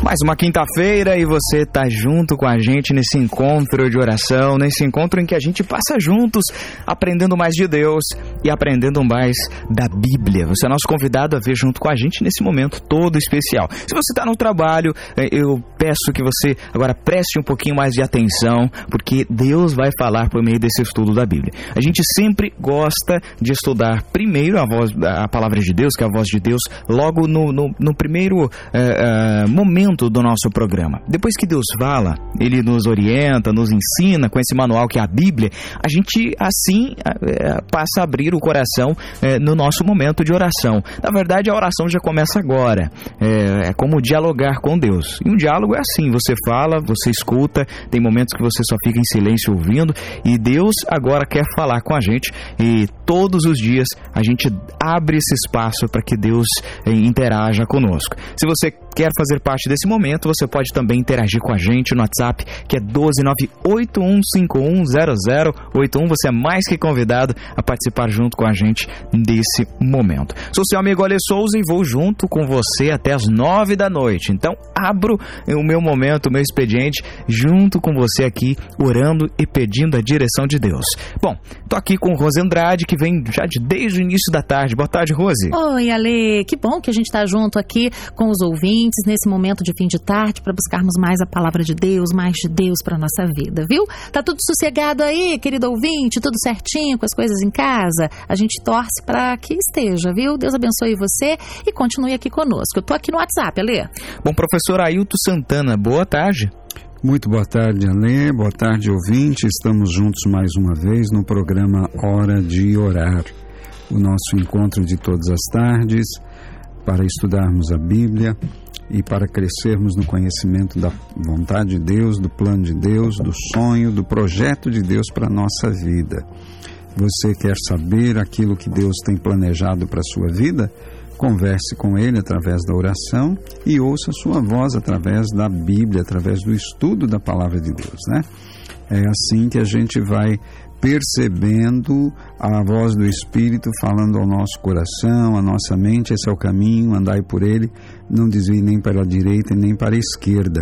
Mais uma quinta-feira e você está junto com a gente nesse encontro de oração, nesse encontro em que a gente passa juntos, aprendendo mais de Deus e aprendendo mais da Bíblia. Você é nosso convidado a ver junto com a gente nesse momento todo especial. Se você está no trabalho, eu peço que você agora preste um pouquinho mais de atenção, porque Deus vai falar por meio desse estudo da Bíblia. A gente sempre gosta de estudar primeiro a palavra de Deus, que é a voz de Deus, logo no primeiro momento do nosso programa. Depois que Deus fala, Ele nos orienta, nos ensina com esse manual que é a Bíblia, a gente assim passa a abrir o coração no nosso momento de oração. Na verdade, a oração já começa agora. É como dialogar com Deus. E um diálogo é assim, você fala, você escuta, tem momentos que você só fica em silêncio ouvindo, e Deus agora quer falar com a gente, e todos os dias a gente abre esse espaço para que Deus interaja conosco. Se você quer fazer parte desse momento, você pode também interagir com a gente no WhatsApp, que é 12981510081. Você é mais que convidado a participar junto com a gente desse momento. Sou seu amigo Ale Souza e vou junto com você até as 9 da noite. Então, abro o meu momento, o meu expediente, junto com você aqui, orando e pedindo a direção de Deus. Bom, tô aqui com Rose Andrade, que vem já desde o início da tarde. Boa tarde, Rose. Oi, Ale. Que bom que a gente está junto aqui com os ouvintes nesse momento de fim de tarde para buscarmos mais a palavra de Deus, mais de Deus para nossa vida, viu? Tá tudo sossegado aí, querido ouvinte, tudo certinho com as coisas em casa? A gente torce para que esteja, viu? Deus abençoe você e continue aqui conosco. Eu tô aqui no WhatsApp, Ale. Bom, professor Ailton Santana, boa tarde. Muito boa tarde, Ale. Boa tarde, ouvinte. Estamos juntos mais uma vez no programa Hora de Orar. O nosso encontro de todas as tardes para estudarmos a Bíblia e para crescermos no conhecimento da vontade de Deus, do plano de Deus, do sonho, do projeto de Deus para a nossa vida. Você quer saber aquilo que Deus tem planejado para a sua vida? Converse com Ele através da oração e ouça a sua voz através da Bíblia, através do estudo da Palavra de Deus, né? É assim que a gente vai percebendo a voz do Espírito falando ao nosso coração, à nossa mente. Esse é o caminho, andai por ele, não desvie nem para a direita nem para a esquerda.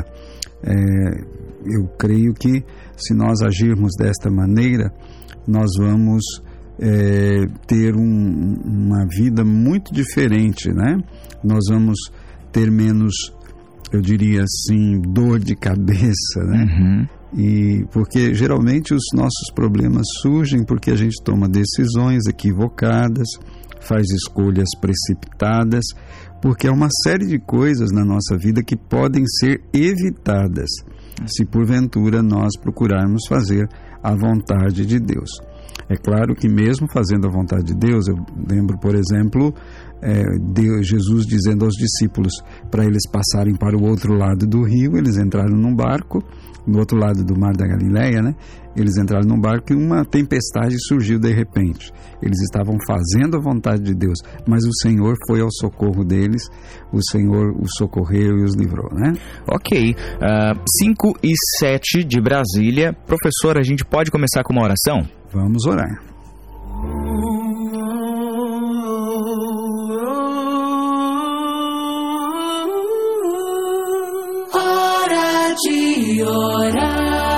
Eu creio que se nós agirmos desta maneira, nós vamos ter uma vida muito diferente, né? Nós vamos ter menos, eu diria assim, dor de cabeça, né? Uhum. E porque geralmente os nossos problemas surgem porque a gente toma decisões equivocadas, faz escolhas precipitadas, porque há uma série de coisas na nossa vida que podem ser evitadas se porventura nós procurarmos fazer a vontade de Deus. É claro que mesmo fazendo a vontade de Deus, eu lembro, por exemplo, Jesus dizendo aos discípulos para eles passarem para o outro lado do rio. Eles entraram num barco, no outro lado do mar da Galileia, né? Eles entraram num barco e uma tempestade surgiu de repente. Eles estavam fazendo a vontade de Deus, mas o Senhor foi ao socorro deles, o Senhor os socorreu e os livrou, né? Ok, 5:07 de Brasília. Professor, a gente pode começar com uma oração? Vamos orar. Hora de orar.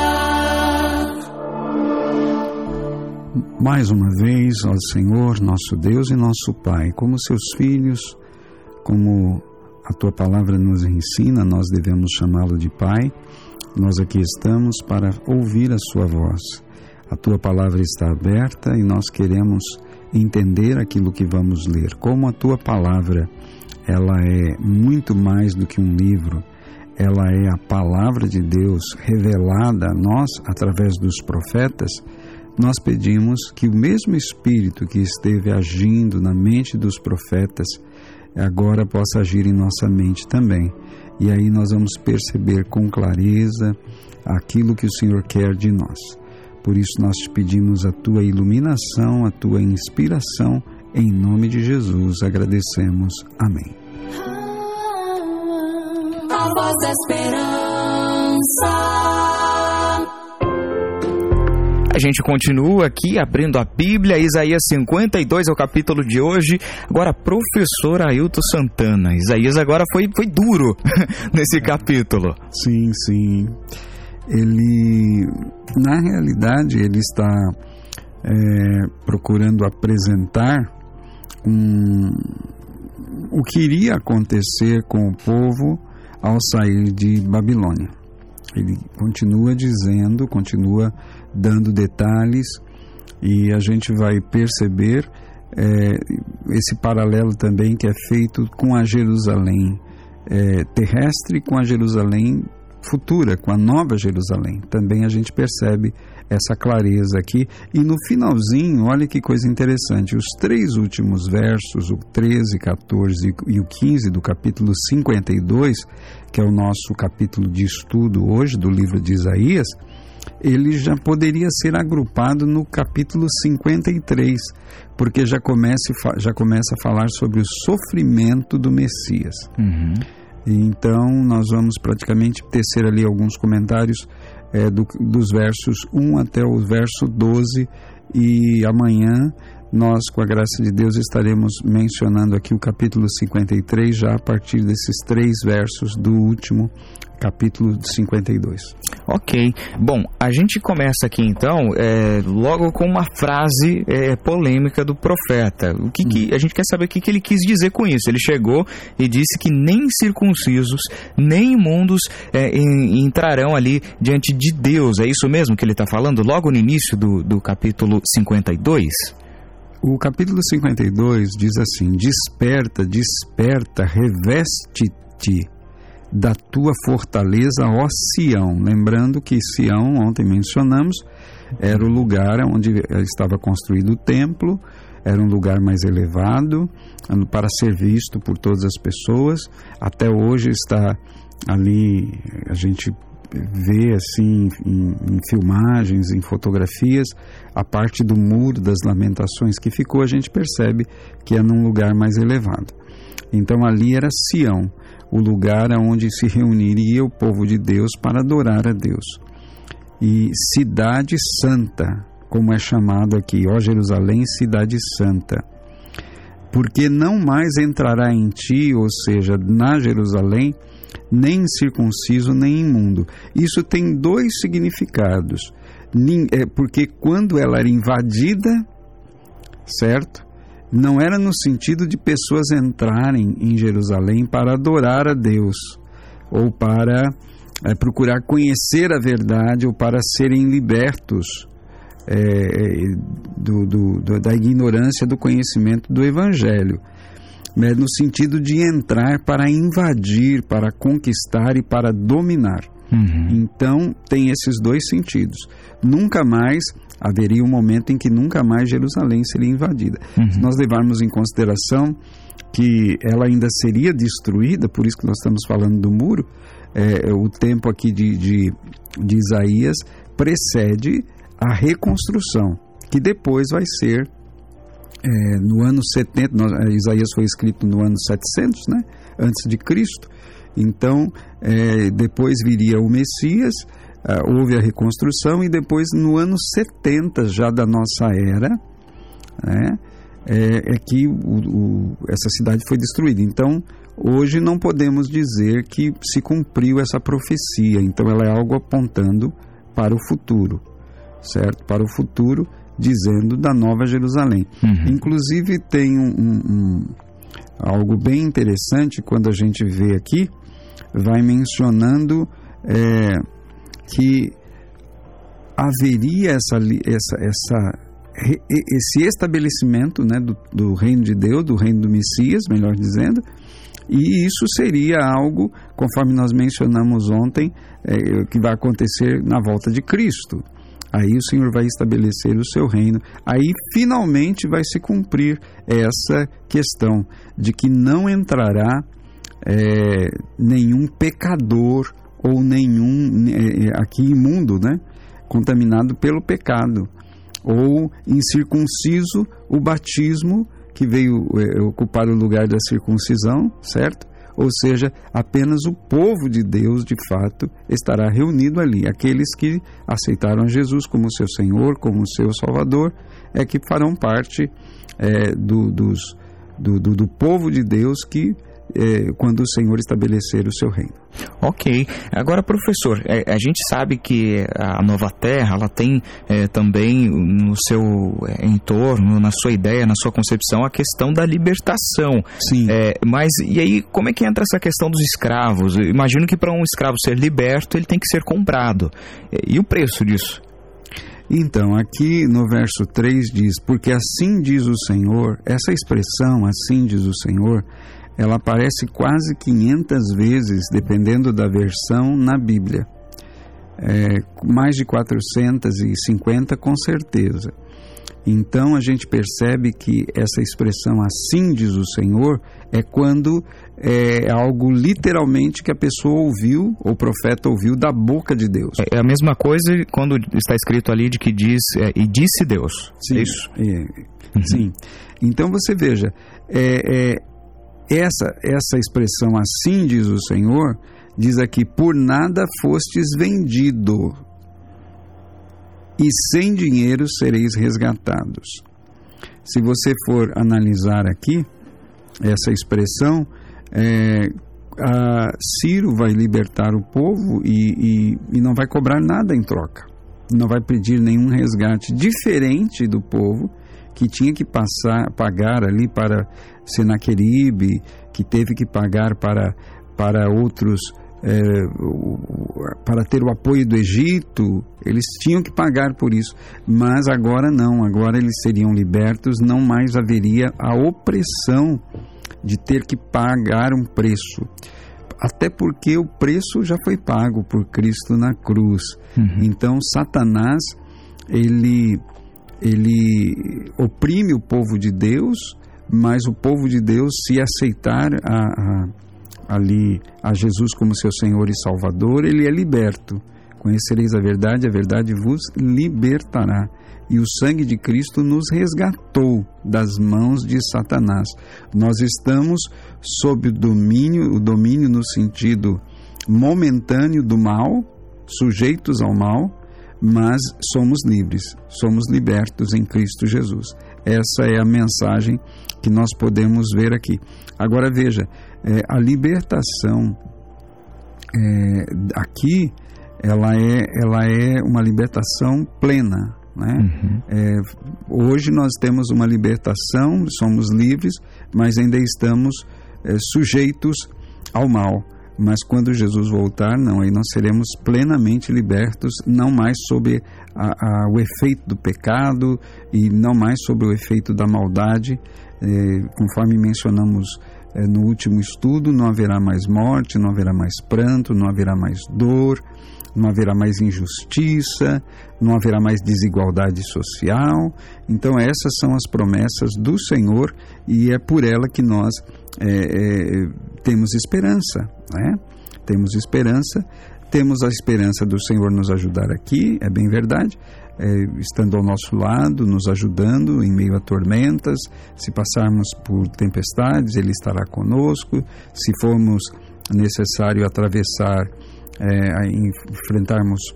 Mais uma vez, ó Senhor, nosso Deus e nosso Pai, como seus filhos, como a Tua Palavra nos ensina, nós devemos chamá-lo de Pai. Nós aqui estamos para ouvir a Sua voz. A Tua Palavra está aberta e nós queremos entender aquilo que vamos ler. Como a Tua Palavra, ela é muito mais do que um livro, ela é a Palavra de Deus revelada a nós através dos profetas. Nós pedimos que o mesmo Espírito que esteve agindo na mente dos profetas agora possa agir em nossa mente também. E aí nós vamos perceber com clareza aquilo que o Senhor quer de nós. Por isso nós te pedimos a Tua iluminação, a Tua inspiração, em nome de Jesus agradecemos. Amém. A voz da esperança. A gente continua aqui abrindo a Bíblia, Isaías 52 é o capítulo de hoje. Agora, professor Ailton Santana, Isaías agora foi duro nesse capítulo. Sim, sim. Ele, na realidade, ele está procurando apresentar o que iria acontecer com o povo ao sair de Babilônia. Ele continua dizendo, continua dando detalhes, e a gente vai perceber esse paralelo também que é feito com a Jerusalém terrestre, com a Jerusalém futura, com a Nova Jerusalém. Também a gente percebe essa clareza aqui. E no finalzinho, olha que coisa interessante, os 3 últimos versos, o 13, 14 e o 15 do capítulo 52, que é o nosso capítulo de estudo hoje do livro de Isaías, ele já poderia ser agrupado no capítulo 53, porque já começa a falar sobre o sofrimento do Messias. Uhum. Então, nós vamos praticamente tecer ali alguns comentários dos versos 1 até o verso 12, e amanhã nós, com a graça de Deus, estaremos mencionando aqui o capítulo 53, já a partir desses 3 versos do último capítulo 52. Ok. Bom, a gente começa aqui então logo com uma frase polêmica do profeta. O que a gente quer saber o que ele quis dizer com isso. Ele chegou e disse que nem circuncisos, nem imundos entrarão ali diante de Deus. É isso mesmo que ele está falando logo no início do capítulo 52? O capítulo 52 diz assim: desperta, desperta, reveste-te da tua fortaleza, ó Sião. Lembrando que Sião, ontem mencionamos, era o lugar onde estava construído o templo, era um lugar mais elevado, para ser visto por todas as pessoas. Até hoje está ali, a gente vê assim em filmagens, em fotografias, a parte do muro das lamentações que ficou, a gente percebe que é num lugar mais elevado. Então ali era Sião, o lugar onde se reuniria o povo de Deus para adorar a Deus. E cidade santa, como é chamado aqui, ó Jerusalém, cidade santa, porque não mais entrará em ti, ou seja, na Jerusalém, nem circunciso, nem imundo. Isso tem 2 significados. Porque quando ela era invadida, certo? Não era no sentido de pessoas entrarem em Jerusalém para adorar a Deus, ou para procurar conhecer a verdade, ou para serem libertos da ignorância do conhecimento do Evangelho. Mas no sentido de entrar para invadir, para conquistar e para dominar. Uhum. Então, tem esses 2 sentidos. Nunca mais haveria um momento em que nunca mais Jerusalém seria invadida. Uhum. Se nós levarmos em consideração que ela ainda seria destruída, por isso que nós estamos falando do muro, o tempo aqui de Isaías precede a reconstrução, que depois vai ser no ano 70, Isaías foi escrito no ano 700, né, antes de Cristo. Então, depois viria o Messias, houve a reconstrução, e depois no ano 70 já da nossa era, né, que essa cidade foi destruída. Então, hoje não podemos dizer que se cumpriu essa profecia. Então, ela é algo apontando para o futuro, certo? Para o futuro, dizendo da Nova Jerusalém. Uhum. Inclusive tem algo bem interessante quando a gente vê aqui, vai mencionando que haveria esse estabelecimento, né, do reino de Deus, do reino do Messias, melhor dizendo, e isso seria algo, conforme nós mencionamos ontem, que vai acontecer na volta de Cristo. Aí o Senhor vai estabelecer o seu reino. Aí finalmente vai se cumprir essa questão de que não entrará nenhum pecador ou nenhum aqui imundo, né, contaminado pelo pecado, ou incircunciso, o batismo que veio ocupar o lugar da circuncisão, certo? ou seja, apenas o povo de Deus, de fato, estará reunido ali. Aqueles que aceitaram Jesus como seu Senhor, como seu Salvador, é que farão parte do povo de Deus quando o Senhor estabelecer o seu reino. Ok. Agora, professor, a gente sabe que a Nova Terra, ela tem também no seu entorno, na sua ideia, na sua concepção, a questão da libertação. Sim. Mas, e aí, como é que entra essa questão dos escravos? Eu imagino que para um escravo ser liberto, ele tem que ser comprado. E o preço disso? Então, aqui no verso 3 diz, porque assim diz o Senhor, essa expressão, assim diz o Senhor, ela aparece quase 500 vezes, dependendo da versão, na Bíblia. Mais de 450, com certeza. Então, a gente percebe que essa expressão, assim diz o Senhor, é quando é algo literalmente que a pessoa ouviu, ou o profeta ouviu, da boca de Deus. É a mesma coisa quando está escrito ali de que diz, e disse Deus. Sim, isso? Sim. Então, você veja, essa expressão, assim diz o Senhor, diz aqui, por nada fostes vendido, e sem dinheiro sereis resgatados. Se você for analisar aqui, essa expressão, Ciro vai libertar o povo e não vai cobrar nada em troca, não vai pedir nenhum resgate, diferente do povo que tinha que pagar ali para Senaqueribe, que teve que pagar para outros, para ter o apoio do Egito. Eles tinham que pagar por isso, mas agora não, agora eles seriam libertos, não mais haveria a opressão de ter que pagar um preço, até porque o preço já foi pago por Cristo na cruz. Então Satanás, ele oprime o povo de Deus, mas o povo de Deus, se aceitar ali a Jesus como seu Senhor e Salvador, ele é liberto. Conhecereis a verdade vos libertará. E o sangue de Cristo nos resgatou das mãos de Satanás. Nós estamos sob o domínio no sentido momentâneo do mal, sujeitos ao mal, mas somos livres, somos libertos em Cristo Jesus. Essa é a mensagem que nós podemos ver aqui. Agora veja, a libertação aqui, ela é uma libertação plena, né? Hoje nós temos uma libertação, somos livres, mas ainda estamos sujeitos ao mal. Mas quando Jesus voltar, não, aí nós seremos plenamente libertos, não mais sob o efeito do pecado e não mais sob o efeito da maldade. Conforme mencionamos no último estudo, não haverá mais morte, não haverá mais pranto, não haverá mais dor, não haverá mais injustiça, não haverá mais desigualdade social. Então essas são as promessas do Senhor e é por ela que nós temos esperança, né? Temos a esperança do Senhor nos ajudar aqui, é bem verdade, estando ao nosso lado, nos ajudando em meio a tormentas. Se passarmos por tempestades, Ele estará conosco. Se formos necessário atravessar, enfrentarmos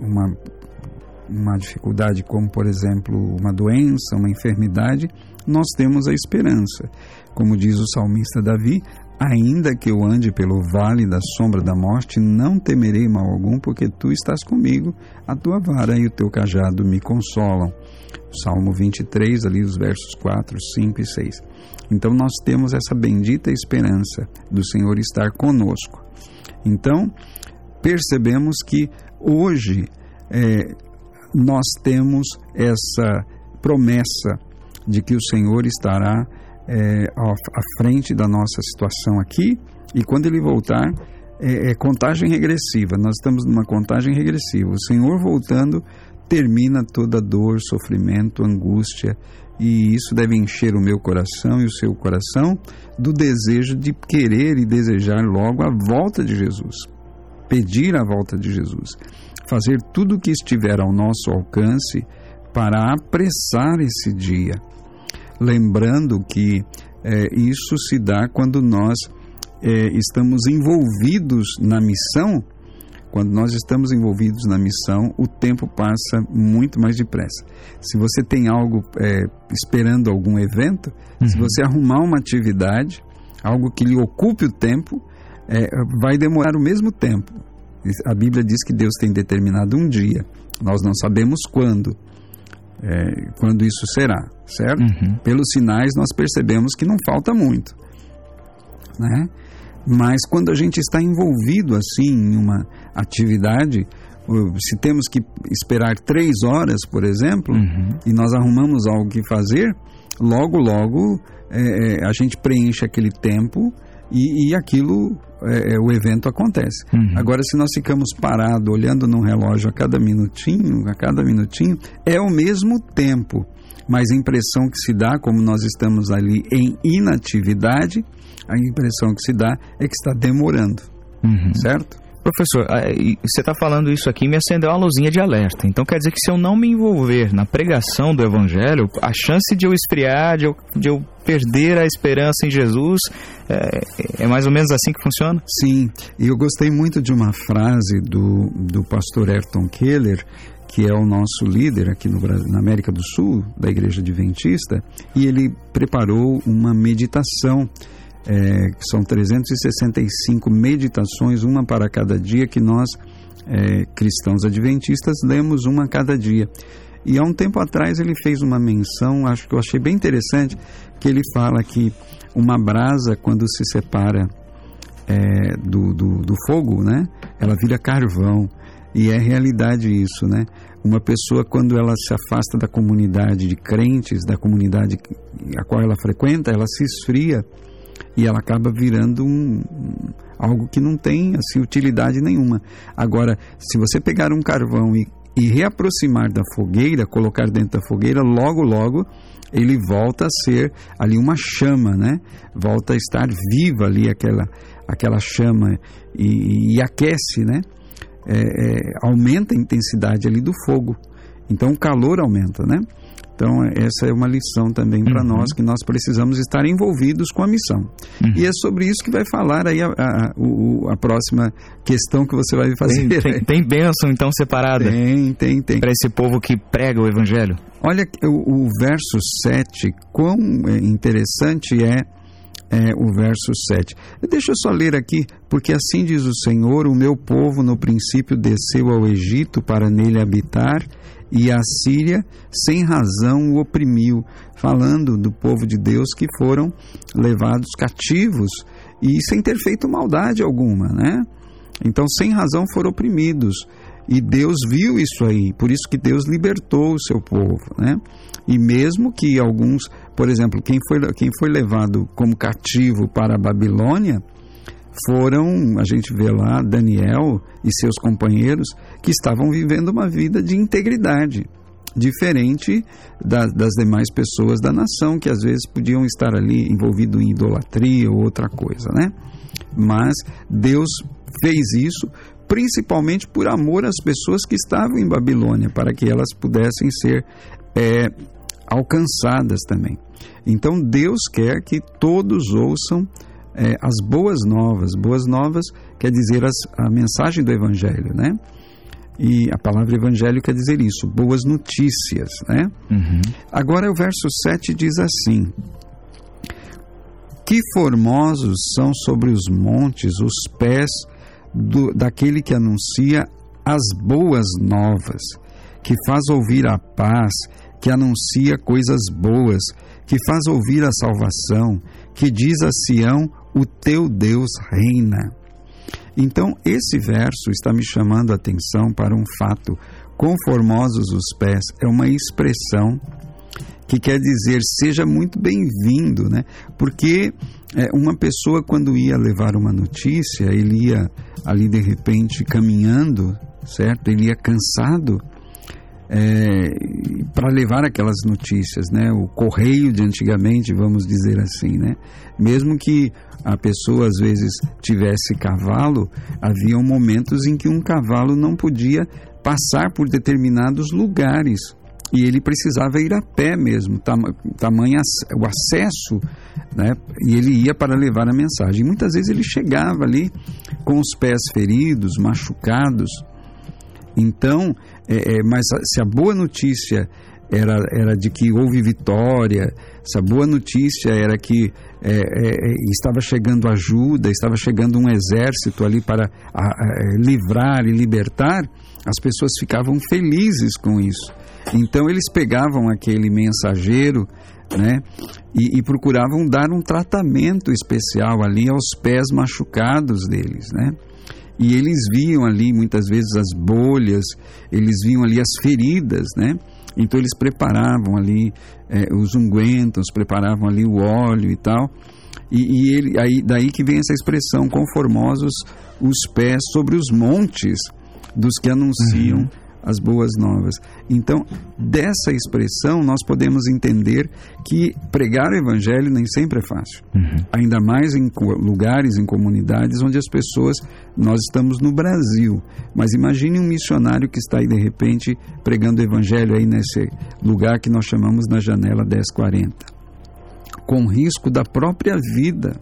uma dificuldade como, por exemplo, uma doença, uma enfermidade, nós temos a esperança. Como diz o salmista Davi, ainda que eu ande pelo vale da sombra da morte, não temerei mal algum, porque tu estás comigo, a tua vara e o teu cajado me consolam. Salmo 23, ali os versos 4, 5 e 6. Então nós temos essa bendita esperança do Senhor estar conosco. Então, percebemos que hoje nós temos essa promessa de que o Senhor estará à frente da nossa situação aqui, e quando Ele voltar, é contagem regressiva. Nós estamos numa contagem regressiva. O Senhor voltando termina toda dor, sofrimento, angústia, e isso deve encher o meu coração e o seu coração do desejo de querer e desejar logo a volta de Jesus, pedir a volta de Jesus, fazer tudo o que estiver ao nosso alcance para apressar esse dia. Lembrando que isso se dá quando nós estamos envolvidos na missão, quando nós estamos envolvidos na missão, o tempo passa muito mais depressa. Se você tem algo esperando algum evento, se você arrumar uma atividade, algo que lhe ocupe o tempo, vai demorar o mesmo tempo. A Bíblia diz que Deus tem determinado um dia. Nós não sabemos quando isso será, certo? Pelos sinais nós percebemos que não falta muito, né? Mas quando a gente está envolvido assim em uma atividade, se temos que esperar 3 horas, por exemplo, e nós arrumamos algo que fazer, logo a gente preenche aquele tempo e aquilo, o evento acontece. Agora, se nós ficamos parados olhando no relógio a cada minutinho, é o mesmo tempo, mas a impressão que se dá, como nós estamos ali em inatividade, a impressão que se dá é que está demorando, certo? Professor, você está falando isso aqui, me acendeu uma luzinha de alerta. Então quer dizer que se eu não me envolver na pregação do Evangelho, a chance de eu esfriar, de eu perder a esperança em Jesus, é mais ou menos assim que funciona? Sim, e eu gostei muito de uma frase do pastor Ayrton Keller, que é o nosso líder aqui no Brasil, na América do Sul, da Igreja Adventista, e ele preparou uma meditação, que são 365 meditações, uma para cada dia, que nós, cristãos adventistas, lemos uma a cada dia. E há um tempo atrás ele fez uma menção, acho que eu achei bem interessante, que ele fala que uma brasa, quando se separa do fogo, né, ela vira carvão. E é realidade isso, né? Uma pessoa, quando ela se afasta da comunidade de crentes, da comunidade a qual ela frequenta, ela se esfria e ela acaba virando algo que não tem assim, utilidade nenhuma. Agora, se você pegar um carvão e reaproximar da fogueira, colocar dentro da fogueira, logo ele volta a ser ali uma chama, né? Volta a estar viva ali aquela chama e aquece, né? Aumenta a intensidade ali do fogo. Então o calor aumenta, né? Então essa é uma lição também para nós, que nós precisamos estar envolvidos com a missão. E é sobre isso que vai falar aí a próxima questão que você vai fazer. Tem bênção então separada? Tem. Para esse povo que prega o Evangelho? Olha o verso 7, quão interessante o verso 7. Deixa eu só ler aqui, porque assim diz o Senhor: o meu povo no princípio desceu ao Egito para nele habitar, e a Síria sem razão o oprimiu. Falando do povo de Deus que foram levados cativos e sem ter feito maldade alguma, né? Então sem razão foram oprimidos. E Deus viu isso aí, por isso que Deus libertou o seu povo, né? E mesmo que alguns, por exemplo, quem foi levado como cativo para a Babilônia, a gente vê lá Daniel e seus companheiros que estavam vivendo uma vida de integridade, diferente das demais pessoas da nação, que às vezes podiam estar ali envolvidos em idolatria ou outra coisa, né? Mas Deus fez isso principalmente por amor às pessoas que estavam em Babilônia, para que elas pudessem ser alcançadas também. Então Deus quer que todos ouçam as boas novas. Boas novas quer dizer a mensagem do Evangelho, né? E a palavra Evangelho quer dizer isso, boas notícias, né? Agora o verso 7 diz assim: que formosos são sobre os montes os pés daquele que anuncia as boas novas, que faz ouvir a paz, que anuncia coisas boas, que faz ouvir a salvação, que diz a Sião: o teu Deus reina. Então esse verso está me chamando a atenção para um fato. Quão formosos os pés é uma expressão que quer dizer seja muito bem-vindo, né? Porque uma pessoa, quando ia levar uma notícia, ele ia ali de repente caminhando, certo? Ele ia cansado para levar aquelas notícias, né? O correio de antigamente, vamos dizer assim, né? Mesmo que a pessoa às vezes tivesse cavalo, havia momentos em que um cavalo não podia passar por determinados lugares. e ele precisava ir a pé mesmo, tamanho o acesso, né? E ele ia para levar a mensagem. E muitas vezes ele chegava ali com os pés feridos, machucados. Então, mas se a boa notícia era de que houve vitória, se a boa notícia era que estava chegando ajuda, estava chegando um exército ali para livrar e libertar, as pessoas ficavam felizes com isso. Então eles pegavam aquele mensageiro, né, e procuravam dar um tratamento especial ali aos pés machucados deles, né? E eles viam ali muitas vezes as bolhas, eles viam ali as feridas, né? Então eles preparavam ali os ungüentos, preparavam ali o óleo e tal. Daí que vem essa expressão, conformosos os pés sobre os montes dos que anunciam as boas novas. Então, dessa expressão, nós podemos entender que pregar o evangelho nem sempre é fácil. Ainda mais em lugares, em comunidades onde as pessoas, nós estamos no Brasil, mas imagine um missionário que está aí de repente pregando o evangelho aí nesse lugar que nós chamamos na janela 1040, com risco da própria vida,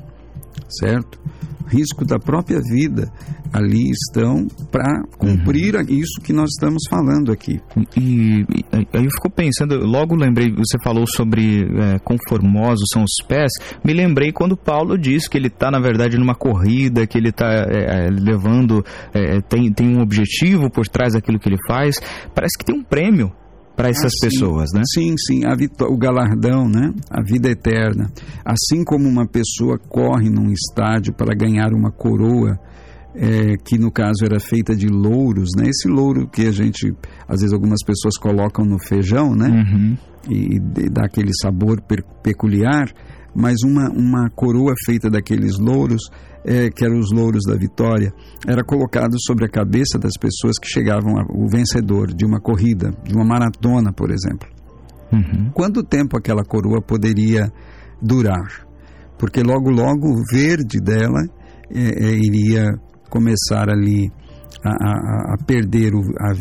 certo? Risco da própria vida. Ali estão para cumprir isso que nós estamos falando aqui. E aí eu fico pensando, logo lembrei, você falou sobre conformosos são os pés, me lembrei quando Paulo diz que ele está, na verdade, numa corrida, que ele está levando, tem um objetivo por trás daquilo que ele faz, parece que tem um prêmio para essas pessoas, né? Sim, o galardão, né? A vida eterna. Assim como uma pessoa corre num estádio para ganhar uma coroa, que no caso era feita de louros, né? Esse louro que a gente, às vezes algumas pessoas colocam no feijão, né? E dá aquele sabor peculiar, mas uma coroa feita daqueles louros, que eram os louros da vitória, era colocado sobre a cabeça das pessoas que chegavam o vencedor de uma corrida, de uma maratona, por exemplo. Quanto tempo aquela coroa poderia durar? Porque logo o verde dela iria começar ali a perder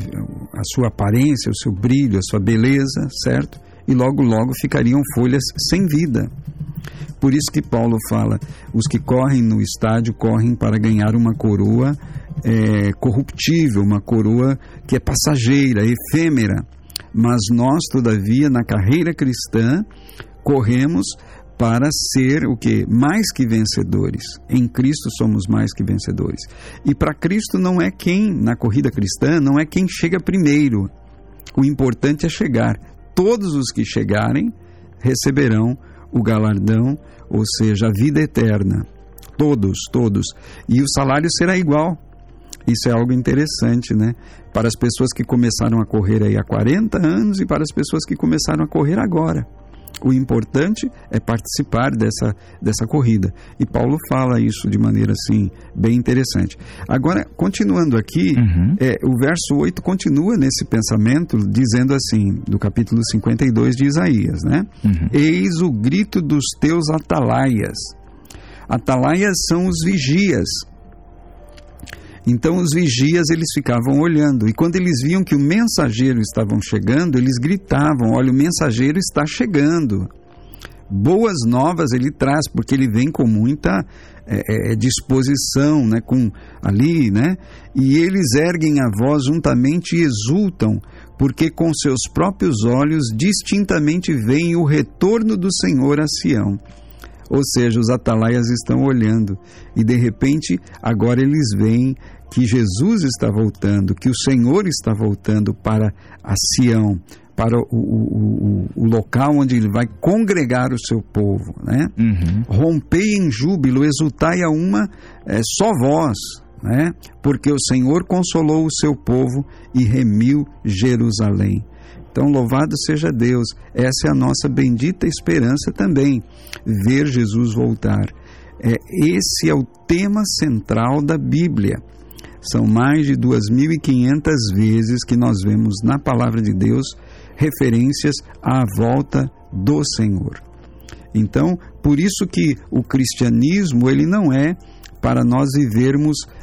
a sua aparência, o seu brilho, a sua beleza, certo? E logo ficariam folhas sem vida. Por isso que Paulo fala, os que correm no estádio correm para ganhar uma coroa corruptível, uma coroa que é passageira, efêmera. Mas nós, todavia, na carreira cristã, corremos para ser o quê? Mais que vencedores. Em Cristo somos mais que vencedores. E para Cristo não é na corrida cristã, não é quem chega primeiro. O importante é chegar. Todos os que chegarem receberão o galardão, ou seja, a vida eterna. Todos. E o salário será igual. Isso é algo interessante, né? Para as pessoas que começaram a correr aí há 40 anos e para as pessoas que começaram a correr agora. O importante é participar dessa corrida. E Paulo fala isso de maneira assim, bem interessante. Agora, continuando aqui, o verso 8 continua nesse pensamento, dizendo assim, do capítulo 52 de Isaías, né? Eis o grito dos teus atalaias. Atalaias são os vigias. Então os vigias, eles ficavam olhando, e quando eles viam que o mensageiro estava chegando, eles gritavam, olha, o mensageiro está chegando. Boas novas ele traz, porque ele vem com muita disposição, né, ali, né, e eles erguem a voz juntamente e exultam, porque com seus próprios olhos distintamente veem o retorno do Senhor a Sião. Ou seja, os atalaias estão olhando, e de repente, agora eles veem que Jesus está voltando, que o Senhor está voltando para a Sião, para o local onde ele vai congregar o seu povo, né? Rompei em júbilo, exultai a uma só voz, né? Porque o Senhor consolou o seu povo e remiu Jerusalém. Então, louvado seja Deus, essa é a nossa bendita esperança também, ver Jesus voltar. Esse é o tema central da Bíblia. São mais de 2.500 vezes que nós vemos na Palavra de Deus referências à volta do Senhor. Então, por isso que o cristianismo, ele não é para nós vivermos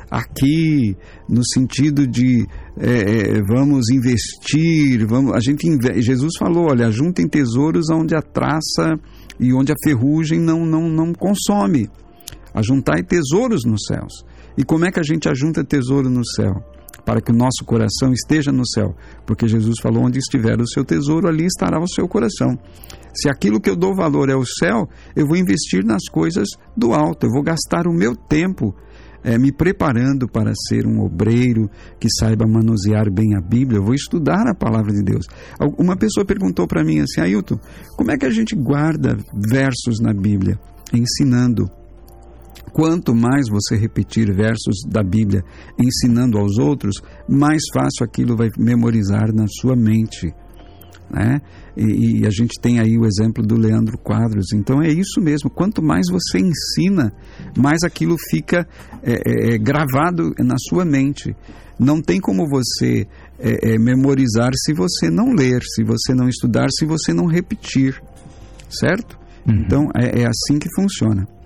aqui no sentido de vamos investir, Jesus falou, olha, juntem tesouros onde a traça e onde a ferrugem não consome. Ajuntai tesouros nos céus. E como é que a gente ajunta tesouro no céu? Para que o nosso coração esteja no céu. Porque Jesus falou, onde estiver o seu tesouro, ali estará o seu coração. Se aquilo que eu dou valor é o céu, eu vou investir nas coisas do alto. Eu vou gastar o meu tempo me preparando para ser um obreiro que saiba manusear bem a Bíblia. Eu vou estudar a palavra de Deus. Uma pessoa perguntou para mim assim, Ailton, como é que a gente guarda versos na Bíblia? Ensinando. Quanto mais você repetir versos da Bíblia ensinando aos outros, mais fácil aquilo vai memorizar na sua mente, né? E a gente tem aí o exemplo do Leandro Quadros. Então é isso mesmo, quanto mais você ensina, mais aquilo fica gravado na sua mente. Não tem como você memorizar se você não ler, se você não estudar, se você não repetir, certo? Então é assim que funciona.